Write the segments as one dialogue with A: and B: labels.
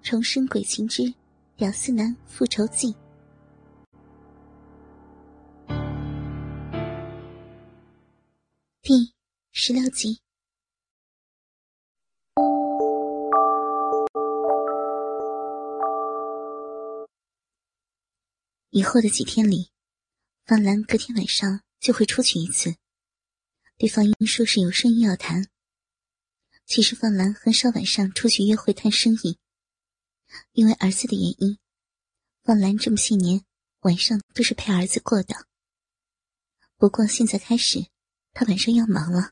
A: 重生鬼情之屌丝男复仇记第16集。以后的几天里，方兰隔天晚上就会出去一次，对方英说是有生意要谈。其实方兰很少晚上出去约会谈生意，因为儿子的原因，方兰这么些年晚上都是陪儿子过的。不过现在开始，她晚上要忙了。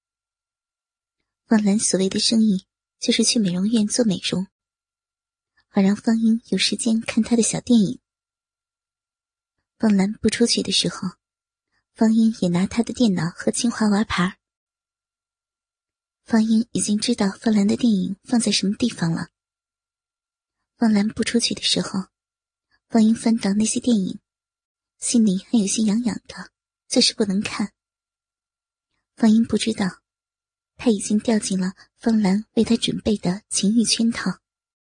A: 方兰所谓的生意就是去美容院做美容，好让方英有时间看她的小电影。方兰不出去的时候，方英也拿她的电脑和清华玩牌。方英已经知道方兰的电影放在什么地方了。方兰不出去的时候，方英翻到那些电影，心里还有些痒痒的，就是不能看。方英不知道，他已经掉进了方兰为他准备的情欲圈套。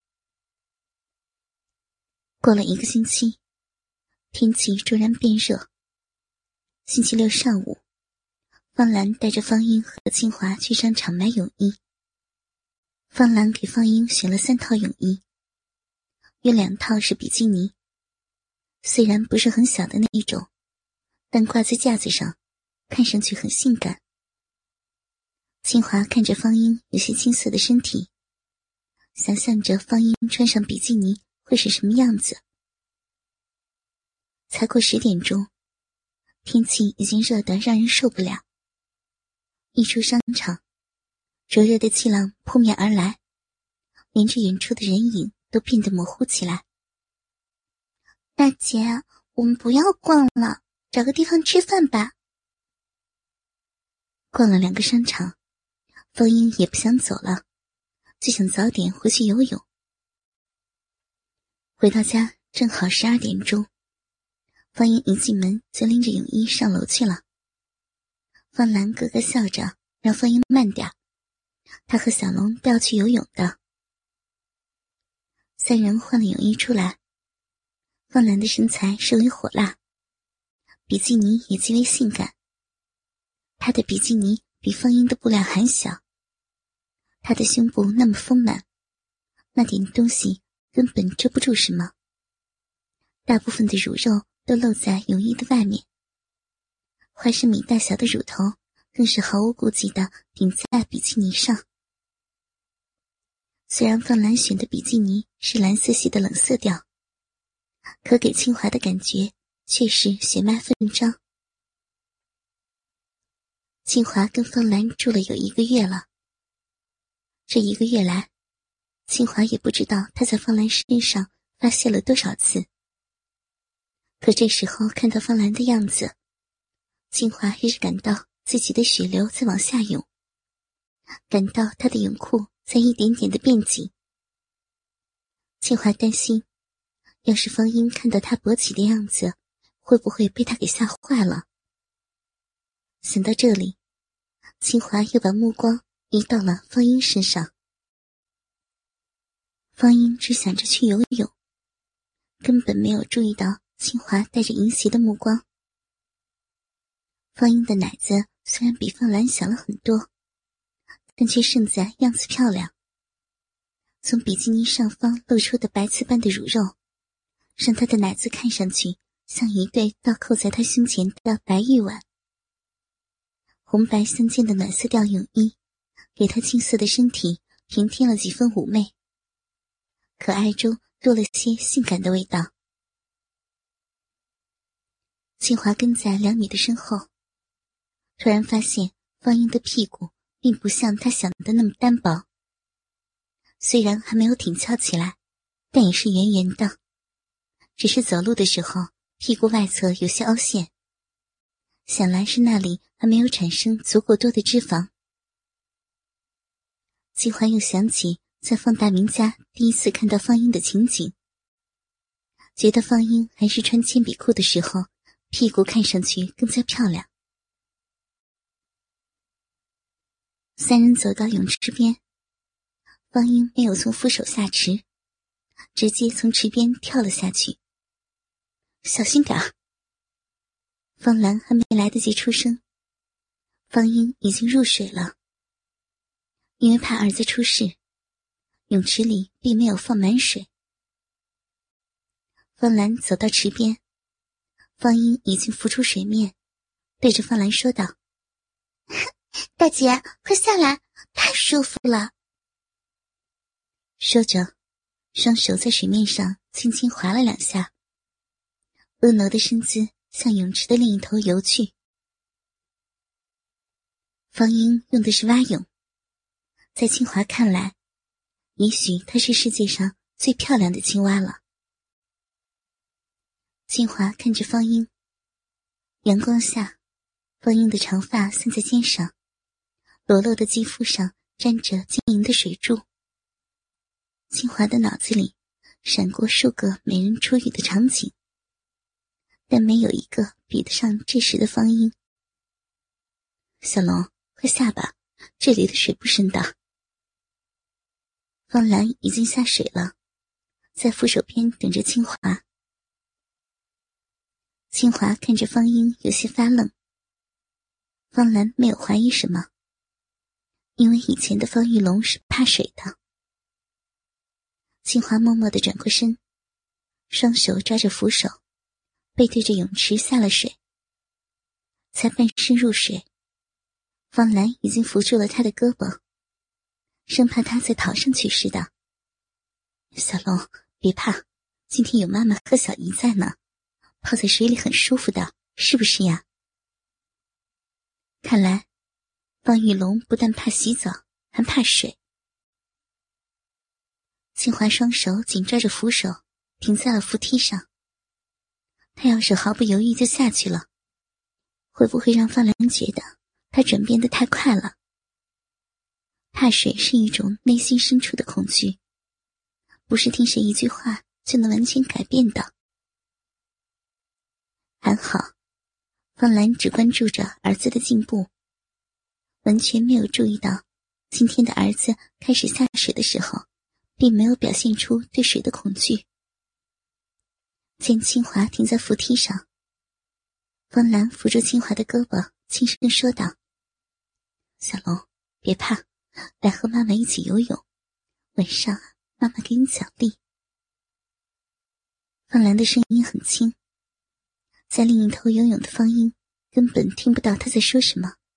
A: 过了1个星期，天气骤然变热。星期六上午，方兰带着方英和清华去商场买泳衣。方兰给方英选了3套泳衣，有2套是比基尼，虽然不是很小的那一种，但挂在架子上，看上去很性感。清华看着方英有些青涩的身体，想象着方英穿上比基尼会是什么样子。才过10点钟，天气已经热得让人受不了。一出商场，灼热的气浪扑面而来，连着远处的人影都变得模糊起来。大姐，我们不要逛了，找个地方吃饭吧。逛了2个商场，方英也不想走了，就想早点回去游泳。回到家正好12点钟，方英一进门就拎着泳衣上楼去了。方兰咯咯笑着让方英慢点，她和小龙都要去游泳的。3人换了泳衣出来，方兰的身材甚为火辣，比基尼也极为性感。她的比基尼比方英的布料还小，她的胸部那么丰满，那点东西根本遮不住什么，大部分的乳肉都露在泳衣的外面，花生米大小的乳头更是毫无顾忌地顶在比基尼上。虽然方兰选的比基尼是蓝色系的冷色调，可给清华的感觉却是血脉奋张。清华跟方兰住了有1个月了，这1个月来，清华也不知道他在方兰身上发泄了多少次。可这时候看到方兰的样子，清华还是感到自己的血流在往下涌，感到他的泳裤在一点点的变紧。清华担心，要是方英看到他勃起的样子，会不会被他给吓坏了。想到这里，清华又把目光移到了方英身上。方英只想着去游泳，根本没有注意到清华带着淫邪的目光。方英的奶子虽然比方兰小了很多，但却胜在样子漂亮。从比基尼上方露出的白刺般的乳肉，让她的奶子看上去像一对倒扣在她胸前的白玉碗。红白相间的暖色调泳衣给她青涩的身体平添了几分妩媚，可爱中多了些性感的味道。清华跟在2米的身后，突然发现方英的屁股并不像他想的那么单薄，虽然还没有挺翘起来，但也是圆圆的，只是走路的时候屁股外侧有些凹陷，想来是那里还没有产生足够多的脂肪。清华又想起在方大明家第一次看到方英的情景，觉得方英还是穿铅笔裤的时候，屁股看上去更加漂亮。3人走到泳池边，方英没有从扶手下池， 直接从池边跳了下去。小心点儿！方兰还没来得及出声，方英已经入水了。因为怕儿子出事，泳池里并没有放满水。方兰走到池边，方英已经浮出水面，对着方兰说道：大姐，快下来，太舒服了。说着，双手在水面上轻轻划了2下，婀娜的身姿向泳池的另一头游去。方英用的是蛙泳，在清华看来，也许她是世界上最漂亮的青蛙了。清华看着方英，阳光下，方英的长发散在肩上，裸露的肌肤上沾着晶莹的水珠。清华的脑子里闪过数个美人出浴的场景，但没有一个比得上这时的方英。小龙，快下吧，这里的水不深的。方兰已经下水了，在扶手边等着清华。清华看着方英有些发愣，方兰没有怀疑什么，因为以前的方玉龙是怕水的。清华默默地转过身，双手抓着扶手，背对着泳池下了水。才半身入水，方兰已经扶住了他的胳膊，生怕他再逃上去似的。小龙，别怕，今天有妈妈和小姨在呢，泡在水里很舒服的，是不是呀？看来方玉龙不但怕洗澡，还怕水。清华双手紧抓着扶手，停在了扶梯上。他要是毫不犹豫就下去了，会不会让方兰觉得他转变得太快了？怕水是一种内心深处的恐惧，不是听谁一句话就能完全改变的。还好，方兰只关注着儿子的进步，完全没有注意到今天的儿子开始下水的时候并没有表现出对水的恐惧。见清华停在扶梯上，方兰扶住清华的胳膊，轻声说道：小龙，别怕，来和妈妈一起游泳，晚上妈妈给你奖励。方兰的声音很轻，在另一头游泳的方英根本听不到他在说什么。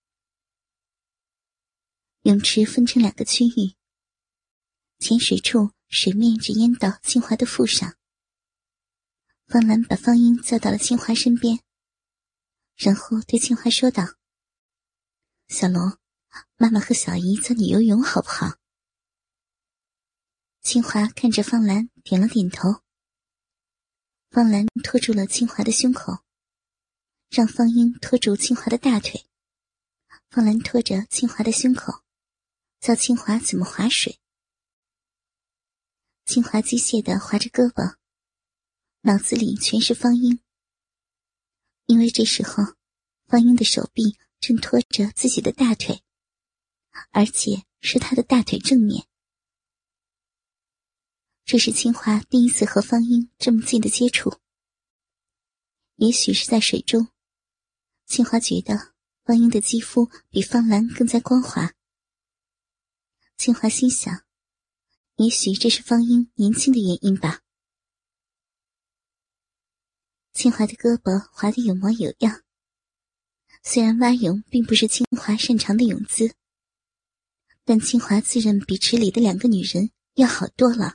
A: 泳池分成2个区域，浅水处水面只淹到清华的腹上。方兰把方英叫到了清华身边，然后对清华说道：小龙，妈妈和小姨教你游泳好不好？清华看着方兰点了点头。方兰拖住了清华的胸口，让方英拖住清华的大腿。方兰拖着清华的胸口，教清华怎么划水。清华机械地划着胳膊，脑子里全是方英。因为这时候方英的手臂正拖着自己的大腿，而且是他的大腿正面。这是清华第一次和方英这么近的接触。也许是在水中，清华觉得方英的肌肤比方兰更加光滑。清华心想，也许这是方英年轻的原因吧。清华的胳膊滑得有模有样，虽然蛙泳并不是清华擅长的泳姿，但清华自认比池里的2个女人要好多了。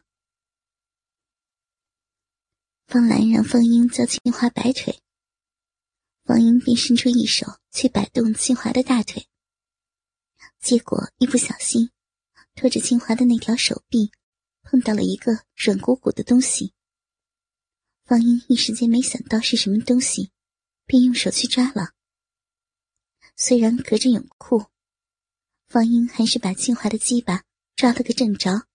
A: 方兰让方英教清华摆腿，方英便伸出一手去摆动清华的大腿，结果一不小心拖着清华的那条手臂碰到了一个软鼓鼓的东西。方英一时间没想到是什么东西，便用手去抓了。虽然隔着泳裤，方英还是把清华的鸡巴抓了个正着。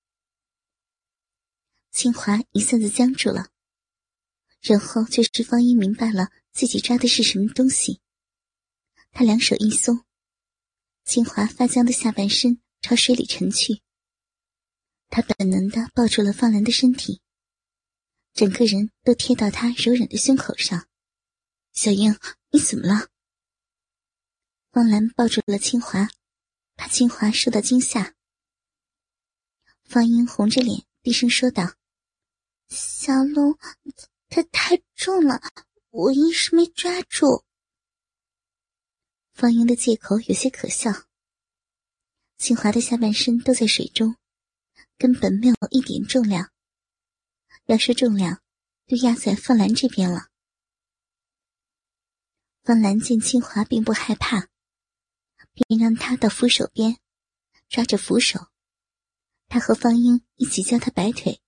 A: 清华一下子僵住了，然后就是方英明白了自己抓的是什么东西。他2手一松，清华发僵的下半身朝水里沉去。 他本能地抱住了方兰的身体，整个人都贴到她柔软的胸口上。小英，你怎么了？方兰抱住了清华，怕清华受到惊吓。方英红着脸低声说道：小龙，它太重了，我一时没抓住。方英的借口有些可笑。清华的下半身都在水中，根本没有一点重量，要说重量就压在方兰这边了。方兰见清华并不害怕，便让他到扶手边，抓着扶手，他和方英一起教他摆腿。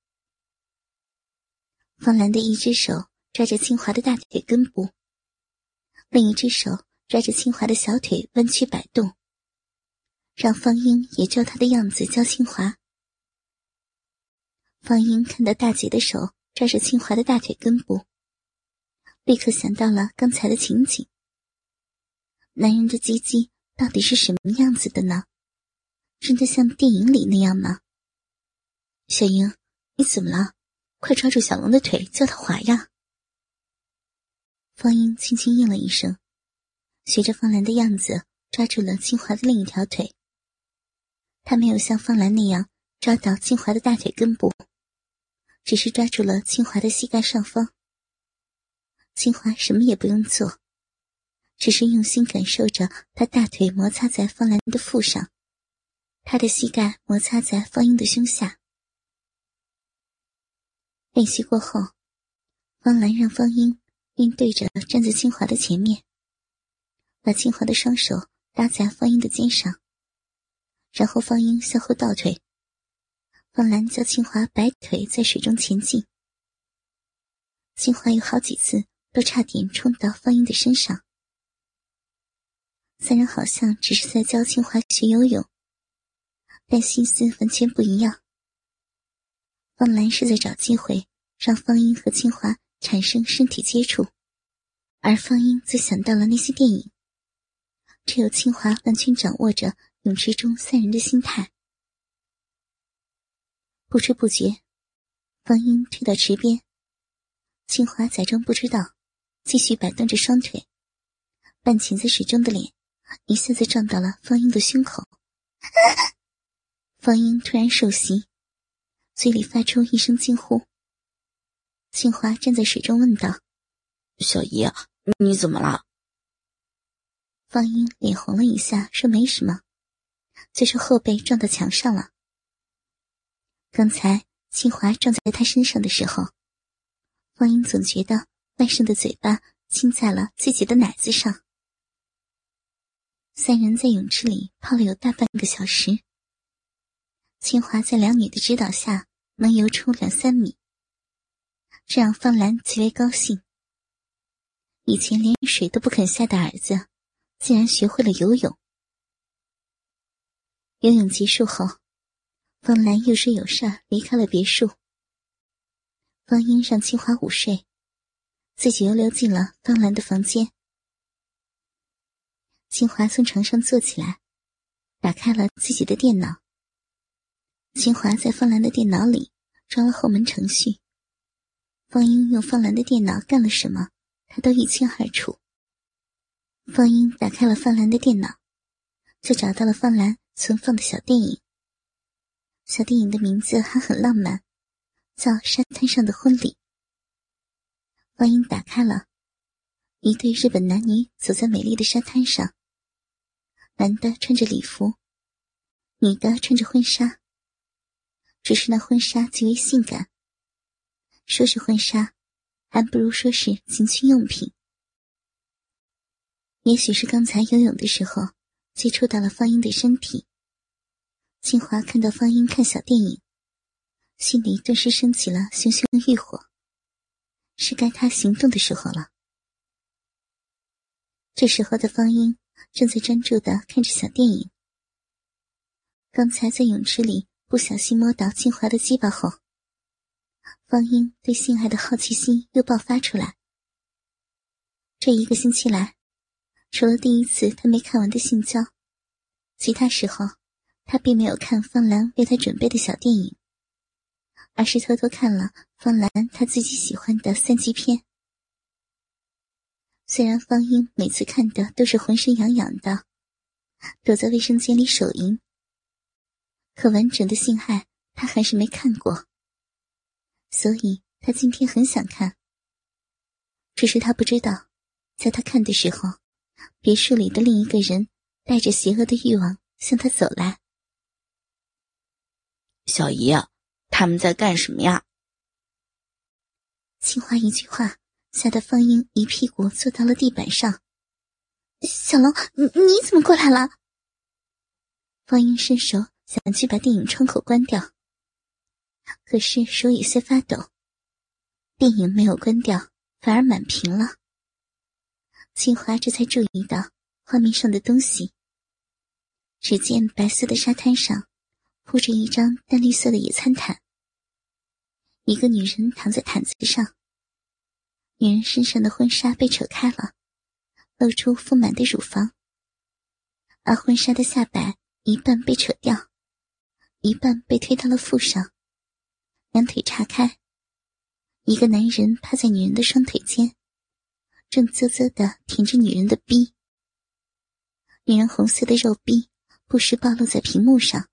A: 方兰的一只手抓着清华的大腿根部，另一只手抓着清华的小腿弯曲摆动，让方英也照他的样子教清华。方英看到大姐的手抓着清华的大腿根部，立刻想到了刚才的情景。男人的鸡鸡到底是什么样子的呢？真的像电影里那样吗？小英，你怎么了？快抓住小龙的腿，叫他滑呀！方英轻轻应了一声，学着方兰的样子抓住了清华的另一条腿。他没有像方兰那样抓到清华的大腿根部，只是抓住了清华的膝盖上方。清华什么也不用做，只是用心感受着他大腿摩擦在方兰的腹上，他的膝盖摩擦在方英的胸下。练习过后，方兰让方英面对着站在清华的前面，把清华的双手搭在方英的肩上，然后方英向后倒退，方兰教清华摆腿在水中前进。清华有好几次都差点冲到方英的身上。三人好像只是在教清华学游泳，但心思完全不一样。方兰是在找机会让方英和清华产生身体接触，而方英则想到了那些电影。只有清华完全掌握着泳池中三人的心态。不知不觉，方英退到池边，清华假装不知道，继续摆动着双腿，半潜在水中的脸一下子撞到了方英的胸口。方英突然受袭，嘴里发出一声惊呼。清华站在水中问道：
B: 小姨，你怎么了？
A: 方英脸红了一下，说没什么，就是后背撞到墙上了。刚才清华撞在他身上的时候，方英总觉得外甥的嘴巴亲在了自己的奶子上。三人在泳池里泡了有大半个小时，清华在两女的指导下能游出2-3米，这让方兰极为高兴。以前连水都不肯下的儿子竟然学会了游泳。游泳结束后，方兰有说有事离开了别墅。方英让清华午睡，自己又溜进了方兰的房间。清华从床上坐起来，打开了自己的电脑。清华在方兰的电脑里装了后门程序，方英用方兰的电脑干了什么，他都一清二楚。方英打开了方兰的电脑，就找到了方兰存放的小电影。小电影的名字还很浪漫，叫《沙滩上的婚礼》。方英打开了，一对日本男女走在美丽的沙滩上，男的穿着礼服，女的穿着婚纱，只是那婚纱极为性感，说是婚纱，还不如说是情趣用品。也许是刚才游泳的时候接触到了方英的身体，清华看到方英看小电影，心里顿时升起了熊熊欲火，是该他行动的时候了。这时候的方英正在专注地看着小电影。刚才在泳池里不小心摸到清华的鸡巴后，方英对性爱的好奇心又爆发出来。这1个星期来，除了第一次他没看完的性交，其他时候他并没有看方兰为他准备的小电影。 而是偷偷看了方兰她自己喜欢的3级片。虽然方英每次看的都是浑身痒痒的，躲在卫生间里手淫，可完整的性爱她还是没看过，所以她今天很想看。只是她不知道，在她看的时候，别墅里的另一个人带着邪恶的欲望向她走来。
B: 小姨，他们在干什么呀？
A: 青花一句话吓得方英一屁股坐到了地板上。小龙，你怎么过来了？方英伸手想去把电影窗口关掉，可是手有些发抖，电影没有关掉，反而满屏了。青花这才注意到画面上的东西，只见白色的沙滩上铺着一张淡绿色的野餐毯，一个女人躺在毯子上，女人身上的婚纱被扯开了，露出丰满的乳房，而婚纱的下摆一半被扯掉，一半被推到了腹上，两腿岔开，一个男人趴在女人的双腿间，正啧啧地舔着女人的逼。女人红色的肉逼不时暴露在屏幕上，